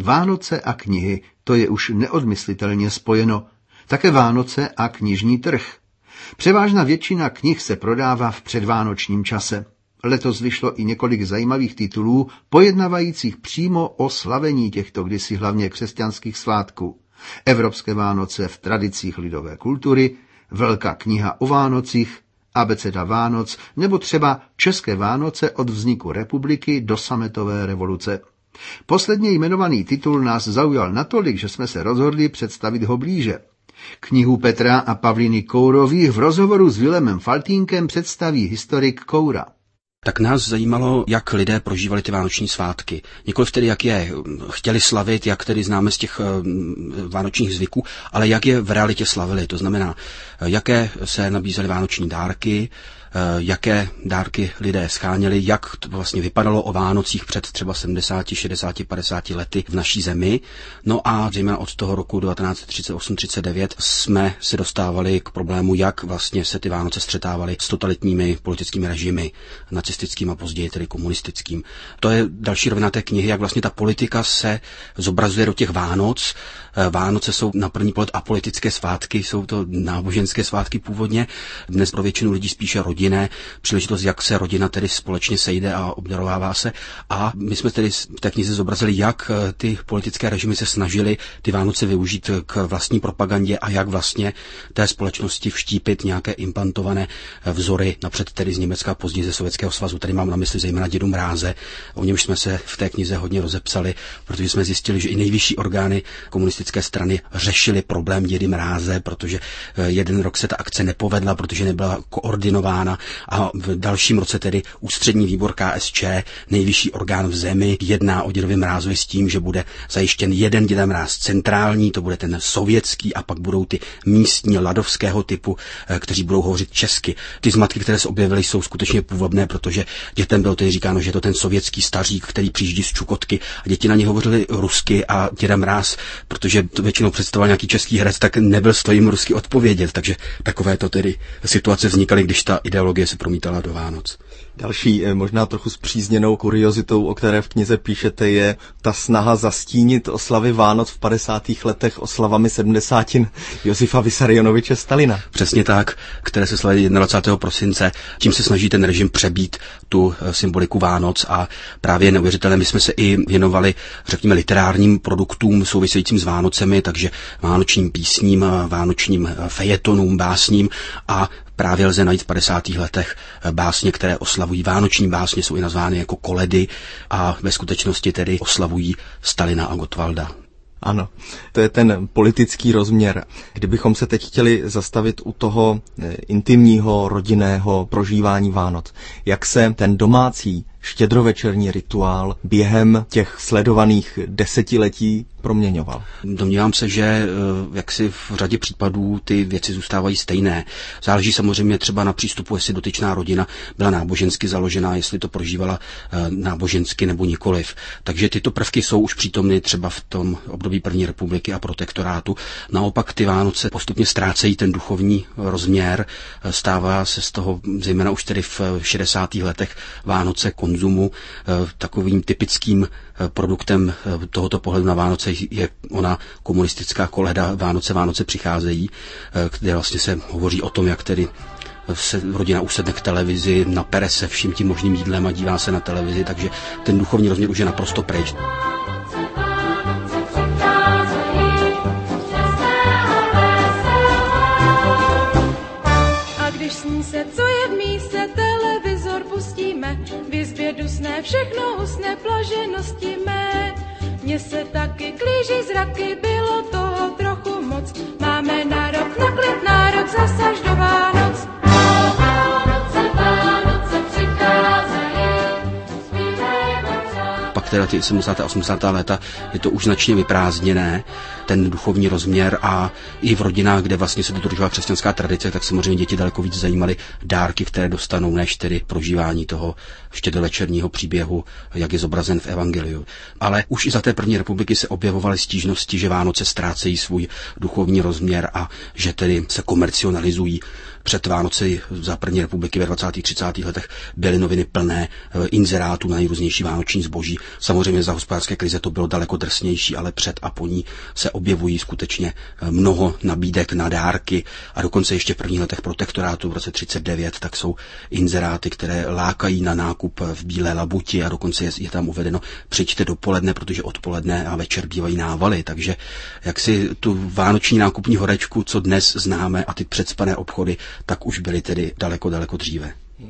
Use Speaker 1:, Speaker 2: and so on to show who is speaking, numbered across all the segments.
Speaker 1: Vánoce a knihy, to je už neodmyslitelně spojeno. Také Vánoce a knižní trh. Převážná většina knih se prodává v předvánočním čase. Letos vyšlo i několik zajímavých titulů, pojednávajících přímo o slavení těchto kdysi hlavně křesťanských svátků. Evropské Vánoce v tradicích lidové kultury, Velká kniha o Vánocích, Abeceda Vánoc nebo třeba České Vánoce od vzniku republiky do sametové revoluce. Posledně jmenovaný titul nás zaujal natolik, že jsme se rozhodli představit ho blíže. Knihu Petra a Pavlíny Kourových v rozhovoru s Vilémem Faltínkem představí historik Koura.
Speaker 2: Tak nás zajímalo, jak lidé prožívali ty vánoční svátky. Nikoliv tedy, jak je chtěli slavit, jak tedy známe z těch vánočních zvyků, ale jak je v realitě slavili. To znamená, jaké se nabízely vánoční dárky, jaké dárky lidé scháněli, jak to vlastně vypadalo o Vánocích před třeba 70, 60, 50 lety v naší zemi. No a zejména od toho roku 1938-39 jsme se dostávali k problému, jak vlastně se ty Vánoce střetávaly s totalitními politickými režimy, nacistickým a později tedy komunistickým. To je další rovina té knihy, jak vlastně ta politika se zobrazuje do těch Vánoc. Vánoce jsou na první pohled apolitické svátky, jsou to náboženské svátky původně. Dnes pro většinu lidí spíše rodinné příležitost, jak se rodina tedy společně sejde a obdarovává se. A my jsme tedy v té knize zobrazili, jak ty politické režimy se snažily ty Vánoce využít k vlastní propagandě a jak vlastně té společnosti vštípit nějaké implantované vzory, napřed tedy z Německa a později ze Sovětského svazu. Tady mám na mysli zejména Dědu Mráze. O němž jsme se v té knize hodně rozepsali, protože jsme zjistili, že i nejvyšší orgány komunistické strany řešily problém Dědy Mráze, protože jeden rok se ta akce nepovedla, protože nebyla koordinována a v dalším roce tedy ústřední výbor KSČ, nejvyšší orgán v zemi, jedná o Dědovi Mrázovi s tím, že bude zajištěn jeden Děda Mráz centrální, to bude ten sovětský a pak budou ty místní ladovského typu, kteří budou hovořit česky. Ty zmatky, které se objevily, jsou skutečně půvabné, protože dětem bylo tedy říkáno, že je to ten sovětský stařík, který přijíždí z Čukotky a děti na ně hovořili rusky a Děda Mráz, protože to většinou představoval nějaký český herec, tak nebyl stojím rusky odpovědět, takže takovéto tedy situace vznikaly, když ta ideologie se promítala do Vánoc.
Speaker 3: Další, možná trochu spřízněnou kuriozitou, o které v knize píšete, je ta snaha zastínit oslavy Vánoc v 50. letech oslavami 70. Josifa Vissarionoviče Stalina.
Speaker 2: Přesně tak, které se slaví 21. prosince. Tím se snaží ten režim přebít tu symboliku Vánoc a právě neuvěřitelně my jsme se i věnovali, řekněme, literárním produktům souvisejícím s Vánocemi, takže vánočním písním, vánočním fejetonům, básním a právě lze najít v 50. letech básně, které oslavují vánoční básně, jsou i nazvány jako koledy a ve skutečnosti tedy oslavují Stalina a Gottwalda.
Speaker 3: Ano, to je ten politický rozměr. Kdybychom se teď chtěli zastavit u toho intimního, rodinného prožívání Vánoc, jak se ten domácí štědrovečerní rituál během těch sledovaných desetiletí proměňoval?
Speaker 2: Domnívám se, že jaksi v řadě případů ty věci zůstávají stejné. Záleží samozřejmě třeba na přístupu, jestli dotyčná rodina byla nábožensky založená, jestli to prožívala nábožensky nebo nikoliv. Takže tyto prvky jsou už přítomny třeba v tom období první republiky a protektorátu. Naopak ty Vánoce postupně ztrácejí ten duchovní rozměr, stává se z toho zejména už tedy v 60. letech Vánoce konzumu. Takovým typickým produktem tohoto pohledu na Vánoce je ona komunistická koleda Vánoce přicházejí, kde vlastně se hovoří o tom, jak tedy se rodina usedne k televizi, napere se vším tím možným jídlem a dívá se na televizi, takže ten duchovní rozměr už je naprosto pryč.
Speaker 4: A když sní se, co je v míse, televizor pustíme, v izbě dusné všechno usne blaženosti mé. Mně se taky klíží zraky, bylo toho trochu moc, máme nárok na klid, nárok zas až do Vánoc. Vánoce přicházejí,
Speaker 2: Pak teda ty 70. a 80. léta je to už značně vyprázdněné, ten duchovní rozměr a i v rodinách, kde vlastně se dodržovala křesťanská tradice, tak samozřejmě děti daleko víc zajímaly dárky, které dostanou, než tedy prožívání toho štědrovečerního příběhu, jak je zobrazen v Evangeliu. Ale už i za té první republiky se objevovaly stížnosti, že Vánoce ztrácejí svůj duchovní rozměr a že tedy se komercionalizují. před Vánoci za první republiky ve 20. 30. letech byly noviny plné inzerátů na nejrůznější vánoční zboží. Samozřejmě za hospodářské krize to bylo daleko drsnější, ale před a po ní se objevují skutečně mnoho nabídek na dárky a dokonce ještě v prvních letech protektorátu v roce 39 tak jsou inzeráty, které lákají na nákup v Bílé labuti a dokonce je tam uvedeno přijďte dopoledne, protože odpoledne a večer bývají návaly, takže jak si tu vánoční nákupní horečku, co dnes známe a ty předspané obchody, tak už byly tedy daleko dříve.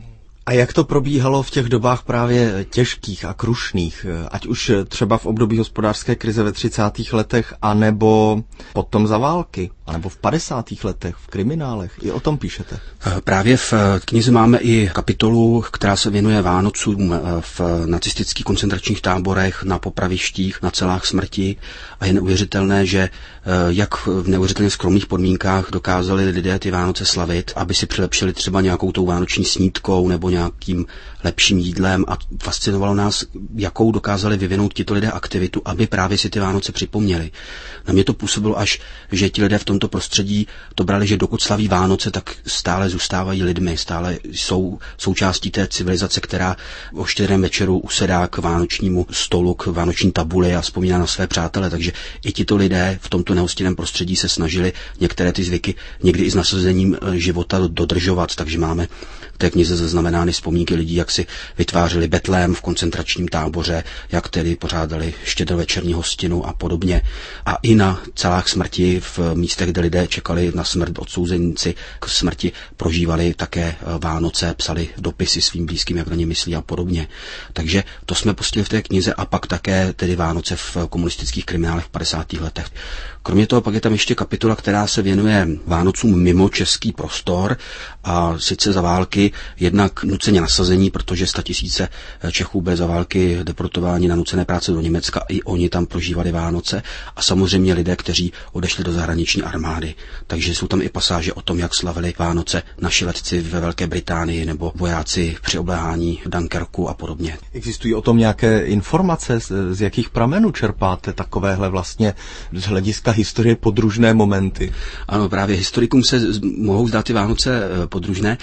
Speaker 3: A jak to probíhalo v těch dobách právě těžkých a krušných, ať už třeba v období hospodářské krize ve 30. letech, anebo potom za války, anebo v 50. letech, v kriminálech? I o tom píšete.
Speaker 2: Právě v knize máme i kapitolu, která se věnuje Vánocům v nacistických koncentračních táborech, na popravištích, na celách smrti a je neuvěřitelné, že jak v neuvěřitelně skromných podmínkách dokázali lidé ty Vánoce slavit, aby si přilepšili třeba nějakou tou vánoční snídkou nebo nějakým lepším jídlem a fascinovalo nás, jakou dokázali vyvinout tito lidé aktivitu, aby právě si ty Vánoce připomněli. Na mě to působilo až, že ti lidé v tomto prostředí to brali, že dokud slaví Vánoce, tak stále zůstávají lidmi, stále jsou součástí té civilizace, která o Štědrém večeru usedá k vánočnímu stolu, k vánoční tabuli a vzpomíná na své přátele, takže i tito lidé v tomto nehostinném prostředí se snažili některé ty zvyky někdy i s nasazením života dodržovat, takže máme v té knize zaznamenány vzpomínky lidí, jak si vytvářeli betlém v koncentračním táboře, jak tedy pořádali štědrovečerní hostinu a podobně. A i na celách smrti v místech, kde lidé čekali na smrt, odsouzeníci k smrti prožívali také Vánoce, psali dopisy svým blízkým, jak na ně myslí a podobně. Takže to jsme pustili v té knize a pak také tedy Vánoce v komunistických kriminálech v 50. letech. Kromě toho pak je tam ještě kapitola, která se věnuje Vánocům mimo český prostor a sice za války jednak nuceně nasazení, protože 100 000 Čechů byli za války deportováni na nucené práce do Německa, i oni tam prožívali Vánoce a samozřejmě lidé, kteří odešli do zahraniční armády. Takže jsou tam i pasáže o tom, jak slavili Vánoce naši letci ve Velké Británii nebo vojáci při obléhání Dunkerku a podobně.
Speaker 3: Existují o tom nějaké informace, z jakých pramenů čerpáte takovéhle vlastně z hlediska historie podružné momenty?
Speaker 2: Ano, právě historikům se mohou zdát ty Vánoce podružné.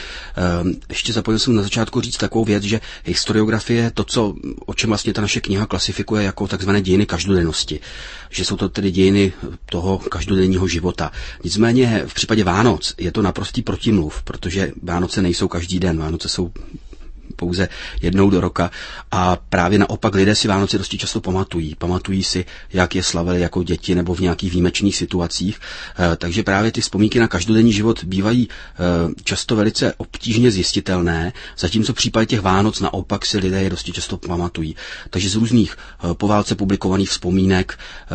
Speaker 2: Ještě zapomněl jsem na začátku říct takovou věc, že historiografie, to, o čem vlastně ta naše kniha klasifikuje jako takzvané dějiny každodennosti, že jsou to tedy dějiny toho každodenního života. Nicméně v případě Vánoc je to naprostý protimluv, protože Vánoce nejsou každý den, Vánoce jsou pouze jednou do roka a právě naopak lidé si Vánoce dosti často pamatují si, jak je slavili jako děti nebo v nějakých výjimečných situacích, takže právě ty vzpomínky na každodenní život bývají často velice obtížně zjistitelné, zatímco v případě těch Vánoc naopak si lidé je dosti často pamatují. Takže z různých po válce publikovaných vzpomínek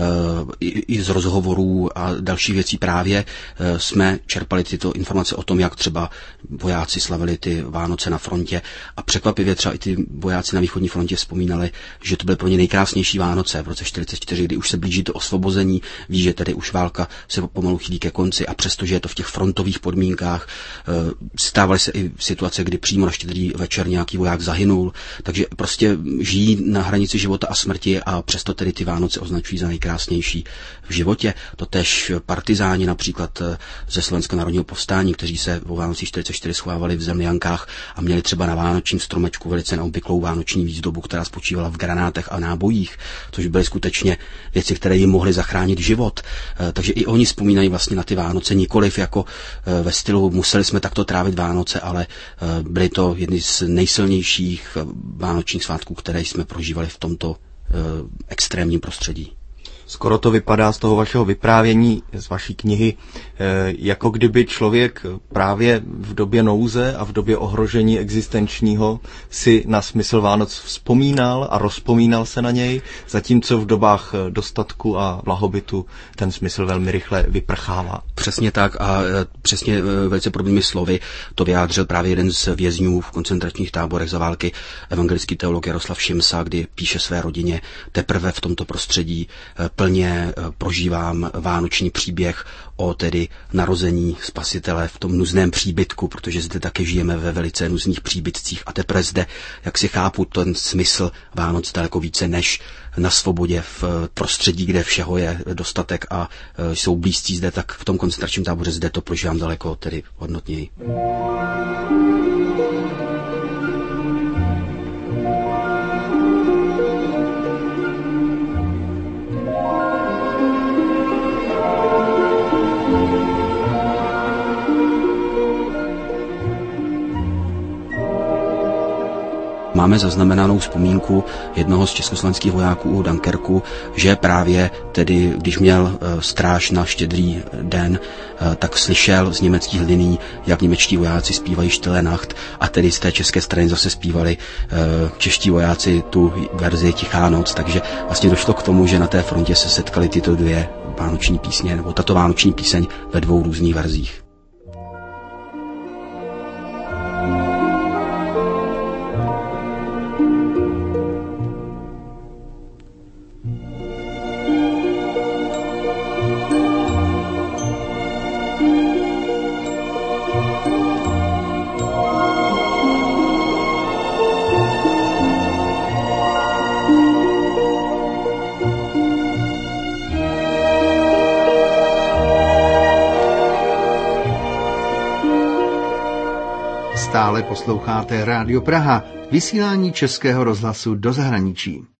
Speaker 2: i z rozhovorů a dalších věcí právě jsme čerpali tyto informace o tom, jak třeba vojáci slavili ty Vánoce na frontě a překvapivě třeba i ty vojáci na východní frontě vzpomínali, že to byly pro ně nejkrásnější Vánoce v roce 1944, kdy už se blíží to osvobození, ví, že tedy už válka se pomalu chýlí ke konci a přestože je to v těch frontových podmínkách, stávaly se i situace, kdy přímo na Štědrý večer nějaký voják zahynul, takže prostě žijí na hranici života a smrti a přesto tedy ty Vánoce označují za nejkrásnější v životě. Totéž partizáni například ze Slovenského národního povstání, kteří se o Vánocích 44 schovávali v Zemljankách a měli třeba na vánočním stromečku velice neobvyklou vánoční výzdobu, která spočívala v granátech a nábojích, což byly skutečně věci, které jim mohly zachránit život. Takže i oni vzpomínají vlastně na ty Vánoce nikoliv jako ve stylu museli jsme takto trávit Vánoce, ale byly to jedny z nejsilnějších vánočních svátků, které jsme prožívali v tomto extrémním prostředí.
Speaker 3: Skoro to vypadá z toho vašeho vyprávění, z vaší knihy, jako kdyby člověk právě v době nouze a v době ohrožení existenčního si na smysl Vánoc vzpomínal a rozpomínal se na něj, zatímco v dobách dostatku a blahobytu ten smysl velmi rychle vyprchává.
Speaker 2: Přesně tak a přesně velice podobnými slovy to vyjádřil právě jeden z vězňů v koncentračních táborech za války, evangelický teolog Jaroslav Šimsa, kdy píše své rodině teprve v tomto prostředí plně prožívám vánoční příběh o tedy narození Spasitele v tom nuzném příbytku, protože zde také žijeme ve velice nuzných příbytcích a teprve zde, jak si chápu ten smysl Vánoc daleko více než na svobodě v prostředí, kde všeho je dostatek a jsou blízcí zde, tak v tom koncentračním táboře zde to prožívám daleko tedy hodnotněji. Máme zaznamenanou vzpomínku jednoho z československých vojáků u Dunkerku, že právě tedy, když měl stráž na Štědrý den, tak slyšel z německých linií, jak němečtí vojáci zpívají Stille Nacht a tedy z té české strany zase zpívali čeští vojáci tu verzi Tichá noc, takže vlastně došlo k tomu, že na té frontě se setkaly tyto dvě vánoční písně, nebo tato vánoční píseň ve dvou různých verzích.
Speaker 1: Stále posloucháte Rádio Praha, vysílání Českého rozhlasu do zahraničí.